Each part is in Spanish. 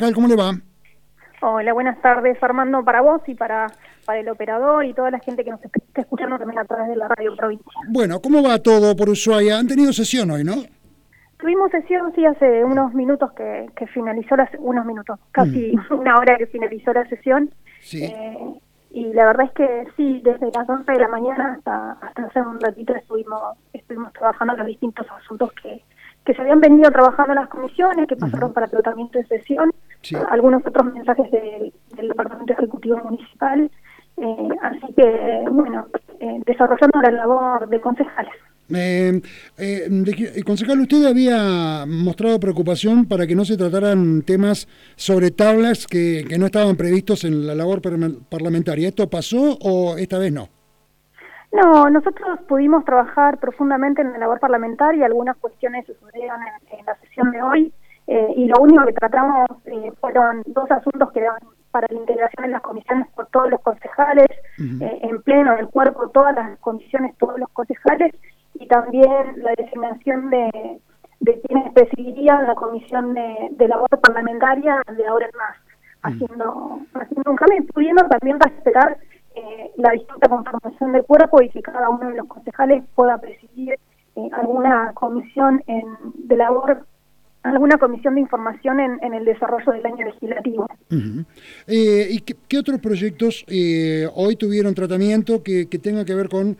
concejal, ¿cómo le va? Hola, buenas tardes, Armando, para vos y para el operador y toda la gente que nos está escuchando también a través de la radio provincia. Bueno, ¿cómo va todo por Ushuaia? Han tenido sesión hoy, ¿no? Tuvimos sesión, sí, hace unos minutos que finalizó, unos minutos, casi una hora que finalizó la sesión. Sí. Y la verdad es que sí, desde las 11 de la mañana hasta hace un ratito estuvimos trabajando en los distintos asuntos que se habían venido trabajando en las comisiones, que pasaron para tratamiento de sesión, Sí. algunos otros mensajes del Departamento Ejecutivo Municipal, así que, bueno, desarrollando la labor de concejales. Concejal, usted había mostrado preocupación para que no se trataran temas sobre tablas que no estaban previstos en la labor parlamentaria. ¿Esto pasó o esta vez no? No, nosotros pudimos trabajar profundamente en la labor parlamentaria, algunas cuestiones sucedieron en la sesión de hoy, y lo único que tratamos fueron dos asuntos que eran para la integración en las comisiones por todos los concejales, en pleno, en el cuerpo, todas las comisiones, todos los concejales, y también la designación de quienes presidirían la comisión de labor parlamentaria de ahora en más, haciendo un cambio, pudiendo también respetar la distinta conformación del cuerpo y que cada uno de los concejales pueda presidir alguna comisión de labor, alguna comisión de información en el desarrollo del año legislativo. ¿Y qué otros proyectos hoy tuvieron tratamiento que tenga que ver con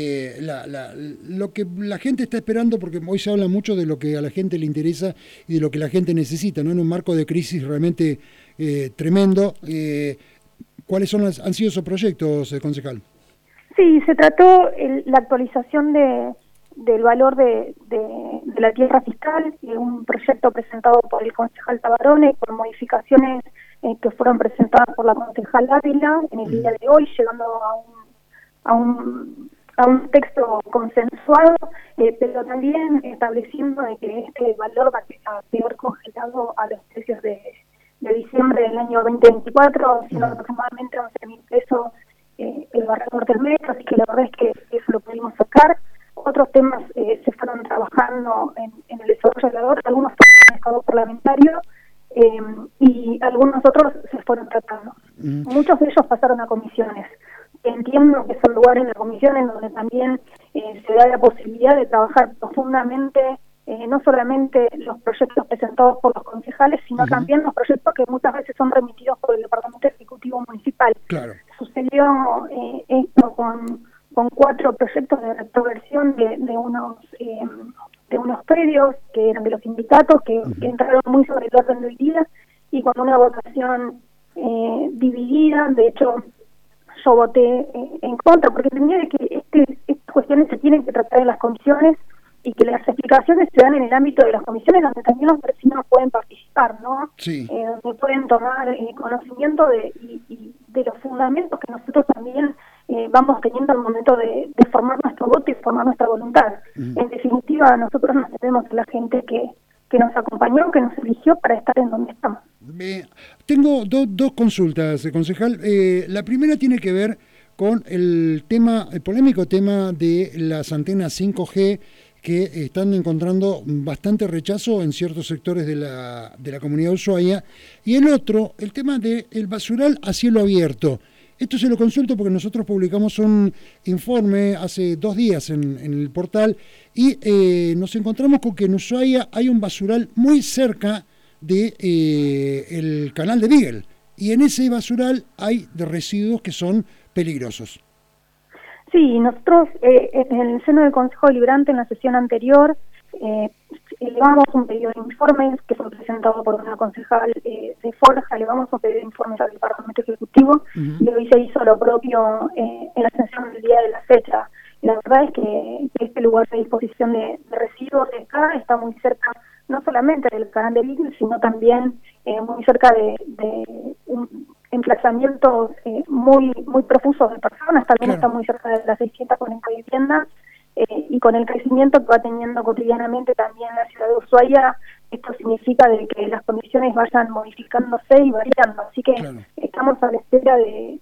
lo que la gente está esperando? Porque hoy se habla mucho de lo que a la gente le interesa y de lo que la gente necesita, ¿no? En un marco de crisis realmente tremendo. ¿Cuáles han sido esos proyectos, concejal? Sí, se trató la actualización del valor de la tierra fiscal, un proyecto presentado por el concejal Tabarone con modificaciones que fueron presentadas por la concejal Ávila en el día de hoy, llegando a un texto consensuado, pero también estableciendo de que este valor va a quedar congelado a los precios de diciembre del año 2024, siendo aproximadamente 11.000 pesos el valor del metro, así que la verdad es que eso lo pudimos sacar. Otros temas se fueron trabajando en el desarrollo de la labor, algunos en el estado parlamentario y algunos otros se fueron tratando. Muchos de ellos pasaron a comisiones. Entiendo que son lugares en la comisión en donde también se da la posibilidad de trabajar profundamente no solamente los proyectos presentados por los concejales, sino también los proyectos que muchas veces son remitidos por el Departamento Ejecutivo Municipal. Claro. Sucedió esto con 4 proyectos de retroversión de unos predios que eran de los sindicatos, que entraron muy sobre el orden del día, y con una votación dividida. De hecho, yo voté en contra, porque tenía que estas cuestiones se tienen que tratar en las comisiones y que las explicaciones se dan en el ámbito de las comisiones donde también los vecinos pueden participar, ¿no? Sí. Donde pueden tomar conocimiento de los fundamentos que nosotros también vamos teniendo al momento de formar nuestro voto y formar nuestra voluntad. En definitiva, nosotros nos debemos a la gente que nos acompañó, que nos eligió para estar en donde estamos. Tengo dos consultas, concejal. La primera tiene que ver con el polémico tema de las antenas 5G que están encontrando bastante rechazo en ciertos sectores de la comunidad de Ushuaia, y el otro, el tema del basural a cielo abierto. Esto se lo consulto porque nosotros publicamos un informe hace 2 días en el portal y nos encontramos con que en Ushuaia hay un basural muy cerca de el canal de Beagle, y en ese basural hay residuos que son peligrosos. Sí, nosotros en el seno del Consejo Deliberante en la sesión anterior elevamos un pedido de informes que fue presentado por una concejal de Forja, elevamos un pedido de informes al Departamento Ejecutivo y hoy se hizo lo propio en la sesión del día de la fecha. La verdad es que este lugar de disposición de residuos de acá está muy cerca no solamente del canal de Beagle, sino también muy cerca de emplazamientos muy profusos de personas, también está muy cerca de las 640 viviendas, y con el crecimiento que va teniendo cotidianamente también la ciudad de Ushuaia, esto significa de que las condiciones vayan modificándose y variando, así que estamos a la espera de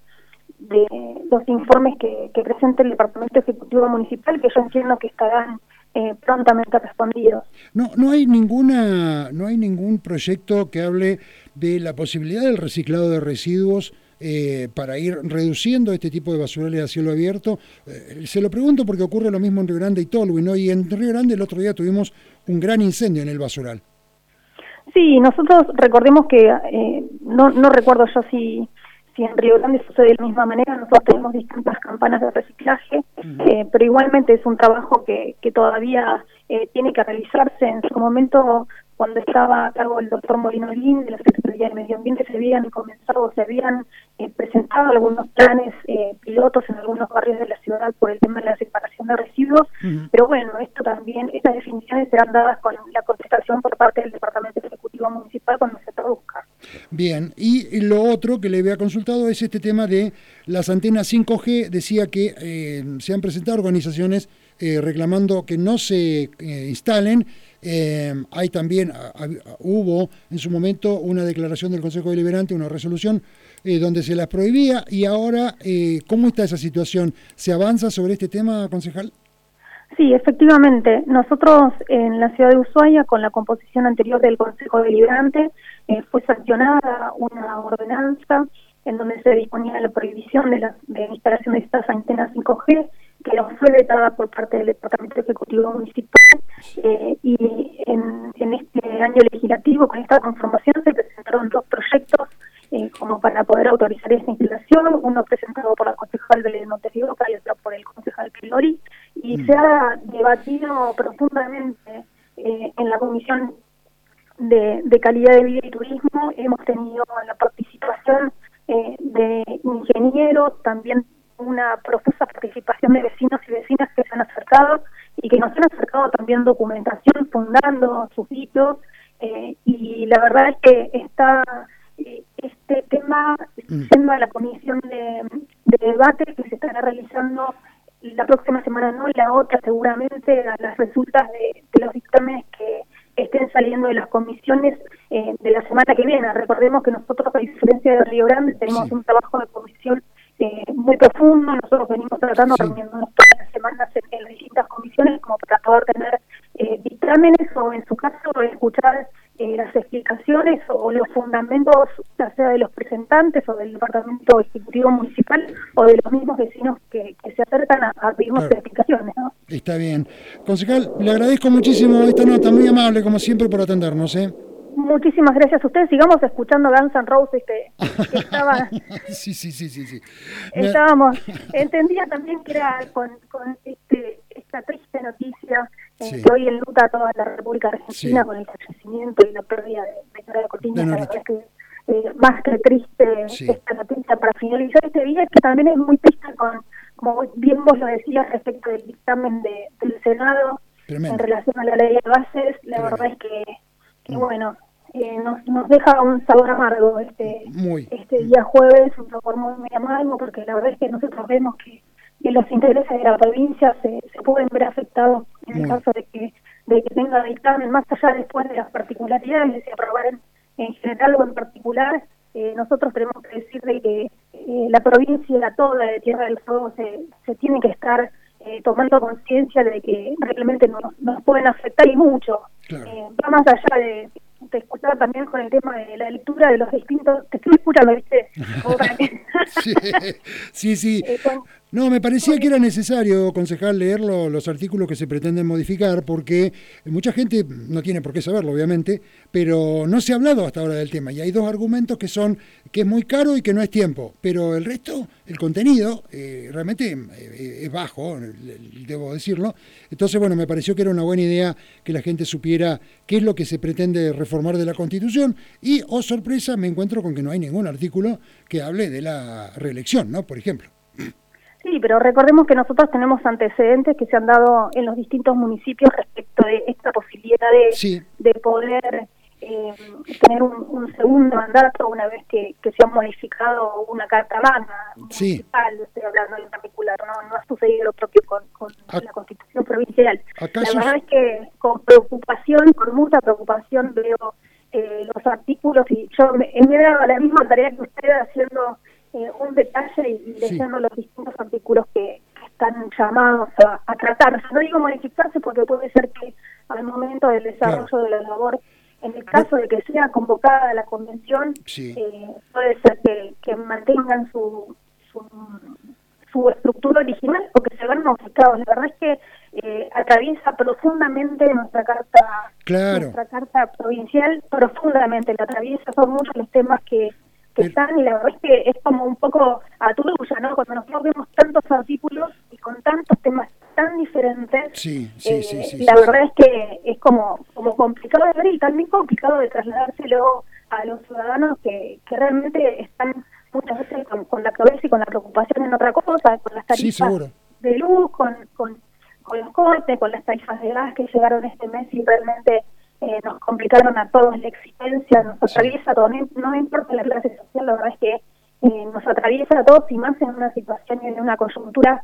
los informes que presente el Departamento Ejecutivo Municipal, que yo entiendo que estarán prontamente respondidos. No hay ningún proyecto que hable de la posibilidad del reciclado de residuos para ir reduciendo este tipo de basurales a cielo abierto. Se lo pregunto porque ocurre lo mismo en Río Grande y Tolwyn, ¿no? Y en Río Grande el otro día tuvimos un gran incendio en el basural. Sí, nosotros recordemos que, no recuerdo yo si en Río Grande sucede de la misma manera. Nosotros tenemos distintas campanas de reciclaje, pero igualmente es un trabajo que todavía tiene que realizarse. En su momento, cuando estaba a cargo el doctor Molinolín de la Secretaría de Medio Ambiente, se habían presentado algunos planes pilotos en algunos barrios de la ciudad por el tema de la separación de residuos, pero bueno, estas definiciones serán dadas con la contestación por parte del Departamento Ejecutivo Municipal cuando se produzca. Bien, y lo otro que le había consultado es este tema de las antenas 5G. Decía que se han presentado organizaciones reclamando que no se instalen. Hay también, hubo en su momento una declaración del Consejo Deliberante, una resolución donde se las prohibía, y ahora, ¿cómo está esa situación? ¿Se avanza sobre este tema, concejal? Sí, efectivamente. Nosotros en la ciudad de Ushuaia, con la composición anterior del Consejo Deliberante, fue sancionada una ordenanza en donde se disponía la prohibición de instalación de estas antenas 5G, que no fue vetada por parte del Departamento Ejecutivo Municipal, y en este año legislativo, con esta conformación, se presentaron dos proyectos como para poder autorizar esta instalación, uno presentado por la concejal Belén Montes de Oca y otro por el concejal Pilori, y se ha debatido profundamente en la Comisión de Calidad de Vida y Turismo. Hemos tenido la participación de ingenieros, también una profusa participación de vecinos y vecinas que se han acercado y que nos han acercado también documentación fundando sus dichos, y la verdad es que está este tema siendo a la comisión de debate que se estará realizando la próxima semana, no la otra, seguramente a las resultas de los dictámenes que estén saliendo de las comisiones de la semana que viene. Recordemos que nosotros, a diferencia de Río Grande, tenemos un trabajo de comisión muy profundo. Nosotros venimos tratando, reuniéndonos todas las semanas en las distintas comisiones como para poder tener dictámenes, o en su caso escuchar las explicaciones o los fundamentos, ya sea de los presentantes o del Departamento Ejecutivo Municipal o de los mismos vecinos que se acercan a pedirnos explicaciones, ¿no? Está bien. Concejal, le agradezco muchísimo esta nota, muy amable como siempre por atendernos. Muchísimas gracias a ustedes. Sigamos escuchando Guns N' Roses, que estaba... Sí. Estábamos... Entendía también que era con esta triste noticia que hoy enluta a toda la República Argentina con el fallecimiento y la pérdida de Nora Cortiñas. La verdad es que más que triste esta noticia para finalizar este día, que también es muy triste como bien vos lo decías, respecto del dictamen del Senado. Tremendo. En relación a la ley de bases. La verdad es que bueno, nos deja un sabor amargo este día jueves, un sabor muy amargo, porque la verdad es que nosotros vemos que los intereses de la provincia se pueden ver afectados en el caso de que tenga dictamen, más allá después de las particularidades, de si aprobar en general o en particular. Nosotros tenemos que decir de que la provincia toda de Tierra del Fuego se tiene que estar tomando conciencia de que realmente nos pueden afectar, y mucho. Va más allá de escuchar también con el tema de la lectura de los distintos... Te estoy escuchando, ¿viste? Sí. No, me parecía que era necesario, concejal, leer los artículos que se pretenden modificar, porque mucha gente no tiene por qué saberlo, obviamente, pero no se ha hablado hasta ahora del tema, y hay dos argumentos que son que es muy caro y que no es tiempo, pero el resto, el contenido, realmente es bajo, debo decirlo. Entonces, bueno, me pareció que era una buena idea que la gente supiera qué es lo que se pretende reformar de la Constitución, y, oh sorpresa, me encuentro con que no hay ningún artículo que hable de la reelección, ¿no? Por ejemplo. Sí, pero recordemos que nosotros tenemos antecedentes que se han dado en los distintos municipios respecto de esta posibilidad de poder tener un segundo mandato una vez que se ha modificado una carta magna municipal. Estoy hablando en particular, no ha sucedido lo propio con la Constitución provincial. La verdad es que con mucha preocupación veo los artículos, y yo me he dado la misma tarea que usted haciendo un detalle y leyendo los distintos artículos que están llamados a tratarse. No digo modificarse, porque puede ser que al momento del desarrollo de la labor en el caso de que sea convocada la convención, sí. Puede ser que mantengan su estructura original o que se vean modificados. La verdad es que atraviesa profundamente nuestra carta provincial, profundamente la atraviesa, son muchos los temas que están, y la verdad es que es como un poco a tu lucha, ¿no? Cuando nosotros vemos tantos artículos y con tantos temas tan diferentes, la verdad es que es como complicado de ver y también complicado de trasladárselo a los ciudadanos que realmente están muchas veces con la cabeza y con la preocupación en otra cosa, con las tarifas de luz, con los cortes, con las tarifas de gas que llegaron este mes y realmente nos complicaron a todos la existencia, nos atraviesa a todos, no importa la clase social, la verdad es que nos atraviesa a todos y más en una situación y en una coyuntura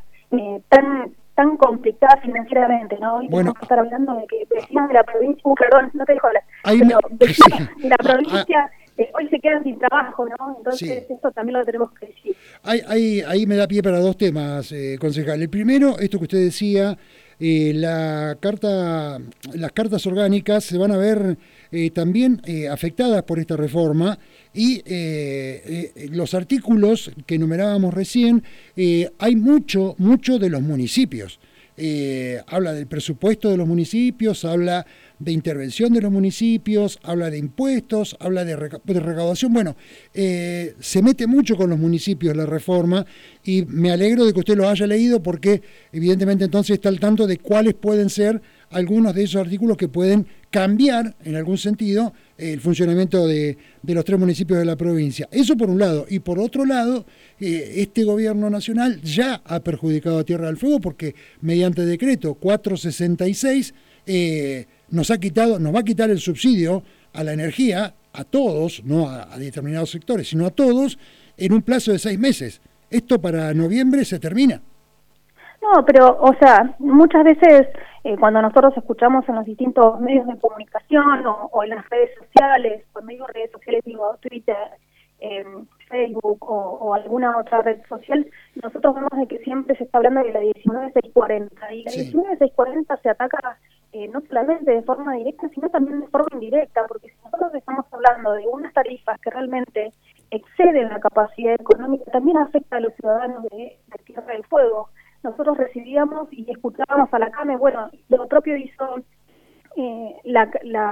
tan complicada financieramente, ¿no? Hoy tenemos que estar hablando de que vecinos de la provincia, perdón, no te dejo hablar, pero vecinos de la provincia hoy se quedan sin trabajo, ¿no? Entonces esto también lo tenemos que decir. Ahí me da pie para dos temas, concejal. El primero, esto que usted decía, las cartas orgánicas se van a ver también afectadas por esta reforma y los artículos que enumerábamos recién, hay mucho de los municipios. Habla del presupuesto de los municipios, habla de intervención de los municipios, habla de impuestos, habla de recaudación. Bueno, se mete mucho con los municipios la reforma y me alegro de que usted lo haya leído porque evidentemente entonces está al tanto de cuáles pueden ser algunos de esos artículos que pueden cambiar en algún sentido el funcionamiento de los 3 municipios de la provincia. Eso por un lado. Y por otro lado, este gobierno nacional ya ha perjudicado a Tierra del Fuego porque mediante decreto 466 nos va a quitar el subsidio a la energía a todos, no a determinados sectores, sino a todos en un plazo de 6 meses. Esto para noviembre se termina. No, pero, o sea, muchas veces cuando nosotros escuchamos en los distintos medios de comunicación o en las redes sociales, cuando digo redes sociales digo Twitter, Facebook o alguna otra red social, nosotros vemos de que siempre se está hablando de la 19640 y la 19640 se ataca no solamente de forma directa, sino también de forma indirecta, porque si nosotros estamos hablando de unas tarifas que realmente exceden la capacidad económica, también afecta a los ciudadanos de Tierra del Fuego. Nosotros recibíamos y escuchábamos a la CAME, bueno, lo propio hizo la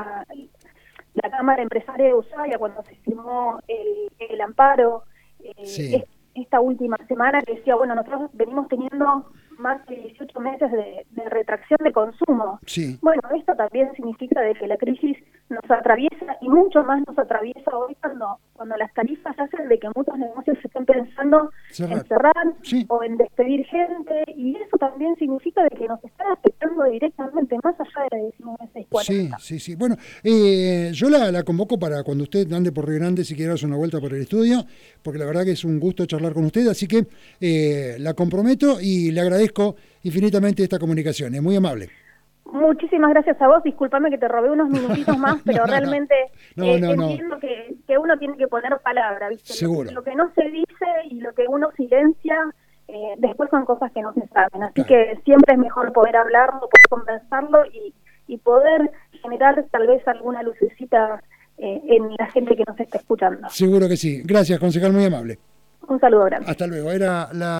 Cámara Empresaria de Ushuaia cuando se firmó el amparo esta última semana, que decía, bueno, nosotros venimos teniendo más de 18 meses de retracción de consumo. Sí. Bueno, esto también significa de que la crisis nos atraviesa y mucho más nos atraviesa hoy cuando las tarifas hacen de que muchos negocios se estén pensando en cerrar o en despedir gente, y eso también significa de que nos están afectando directamente más allá de la 19640. Sí. Bueno, yo la convoco para cuando usted ande por Río Grande, si quiere darse una vuelta por el estudio, porque la verdad que es un gusto charlar con usted, así que la comprometo y le agradezco infinitamente esta comunicación, es muy amable. Muchísimas gracias a vos, discúlpame que te robé unos minutitos más, pero realmente entiendo que uno tiene que poner palabra, ¿viste? Seguro. Lo que no se dice y lo que uno silencia, después son cosas que no se saben, así que siempre es mejor poder hablarlo, poder conversarlo y poder generar tal vez alguna lucecita en la gente que nos está escuchando. Seguro que sí. Gracias, concejal, muy amable. Un saludo grande. Hasta luego. Era la